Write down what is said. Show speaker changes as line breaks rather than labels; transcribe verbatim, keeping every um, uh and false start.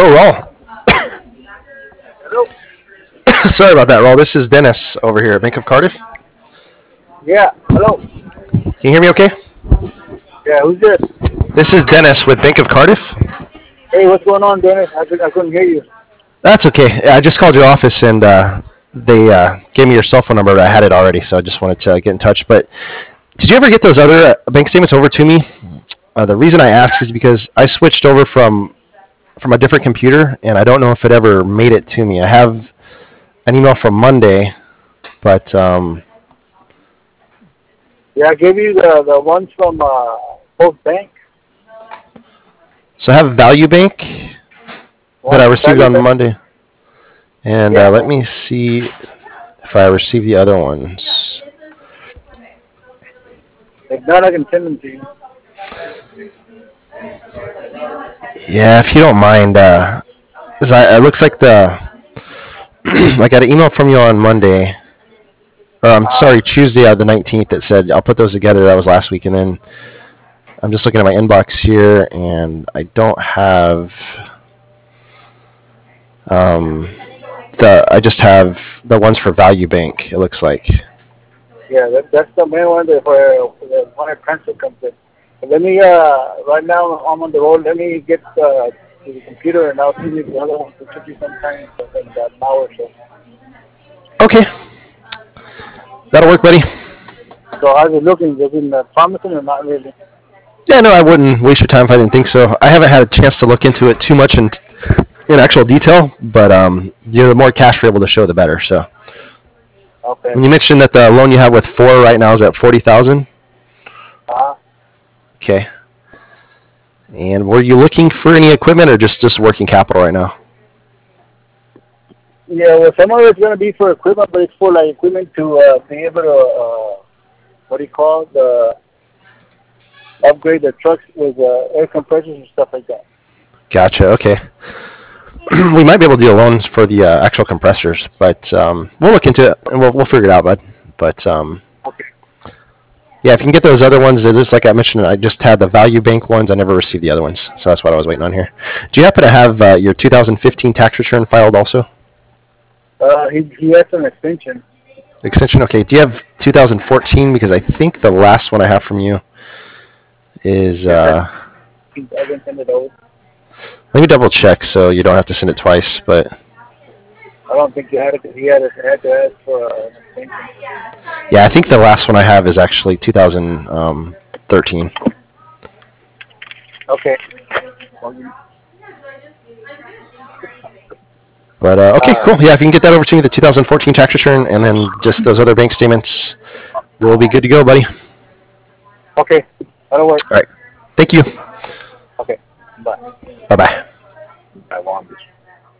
Hello, Raul.
Hello?
Sorry about that, Raul. This is Dennis over here at Bank of Cardiff.
Yeah, hello.
Can you hear me okay?
Yeah, who's this?
This is Dennis with Bank of Cardiff.
Hey, what's going on, Dennis? I, could, I couldn't hear you.
That's okay. I just called your office and uh, they uh, gave me your cell phone number. I had it already, so I just wanted to get in touch. But did you ever get those other uh, bank statements over to me? Uh, the reason I ask is because I switched over from from a different computer, and I don't know if it ever made it to me. I have an email from Monday, but um,
Yeah, I gave you the, the ones from uh, both bank.
so I have Value Bank that
One
I
from
received
Value
on
Bank.
Monday, and uh,
Yeah.
let me see if I received the other ones.
If not, I can send them to you.
Yeah, if you don't mind, uh, 'cause I, it looks like the I got an email from you on Monday, or I'm
Uh,
sorry, Tuesday of the nineteenth that said I'll put those together. That was last week, and then I'm just looking at my inbox here, and I don't have um, the. I just have the ones for Value Bank. It looks like.
yeah, that, that's the main one that where the one at transfer comes in. But let me, uh, right now I'm on the road. Let me get uh, to the computer and I'll send you the other ones. It should be sometime in about an hour or so.
Okay, that'll work, buddy.
So how's it looking? Is it uh, promising or not really?
Yeah, no, I wouldn't waste your time if I didn't think so. I haven't had a chance to look into it too much in in actual detail, but um, you know, the more cash we're able to show, the better. So,
Okay.
when you mentioned that the loan you have with four right now is at forty thousand,
Uh,
okay. And were you looking for any equipment or just just working capital right now?
yeah, well, some of it's going to be for equipment, but it's for like equipment to uh, be able to, uh, what do you call it, the upgrade the trucks with uh, air compressors and stuff like that.
Gotcha. Okay. We might be able to do loans for the uh, actual compressors, but um, we'll look into it and we'll we'll figure it out, bud. But um,
Okay.
yeah, if you can get those other ones, it is like I mentioned. I just had the Value Bank ones. I never received the other ones, so that's what I was waiting on here. Do you happen to have uh, your two thousand fifteen tax return filed also?
Uh, he, he has an extension.
Extension. Okay. Do you have two thousand fourteen? Because I think the last one I have from you is.
Yes, I,
Uh,
I can send it over.
let me double check so you don't have to send it twice. But
I don't think he had it because he had, it, had to ask for uh, an extension.
yeah, I think the last one I have is actually two thousand thirteen.
Okay. Well,
But uh, okay,
uh,
cool. Yeah, if you can get that over to me, the two thousand fourteen tax return, and then just those other bank statements, we'll be good to go, buddy. All
okay. That'll work.
right. Thank you.
Okay. Bye.
Bye bye.
I want this.